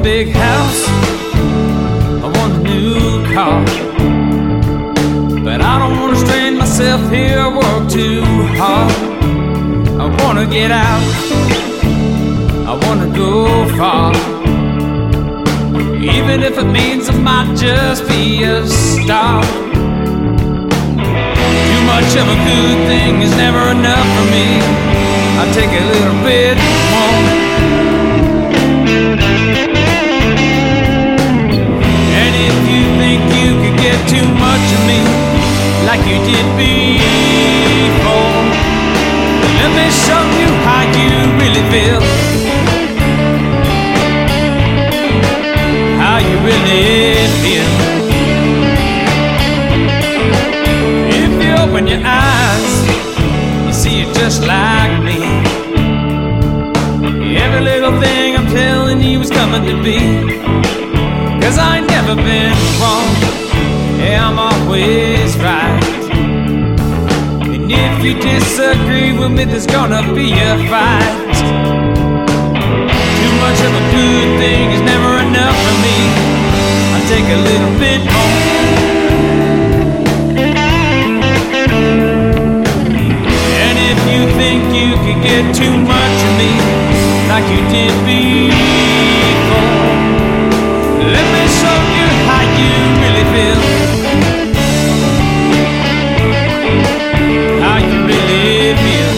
big house, I want a new car, but I don't want to strain myself here, work too hard. I want to get out, I want to go far, even if it means I might just be a star. Too much of a good thing is never enough for me. I'll take a little bit more. And if you think you could get too much of me, like you did before, let me show you how you really feel, how you really feel. If you open your eyes, you see it just like me. Every little thing I'm telling you is coming to be, 'cause I ain't never been wrong, yeah, I'm always right. And if you disagree with me, there's gonna be a fight. Too much of a good thing is never enough for me. I'll take a little bit more. And if you think you could get too much of me, like you did before, let me show you how you really feel, how you really feel.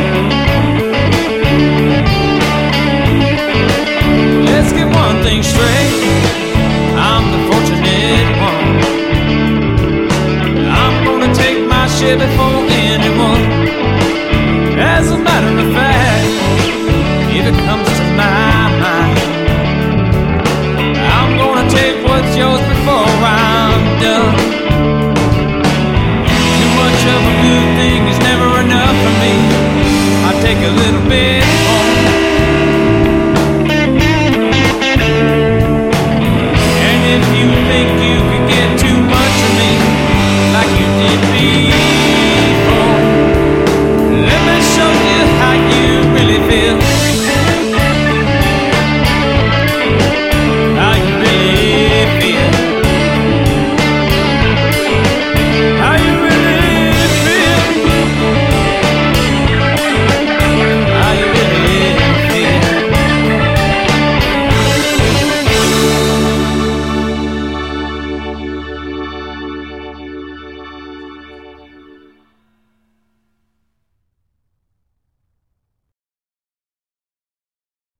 Straight.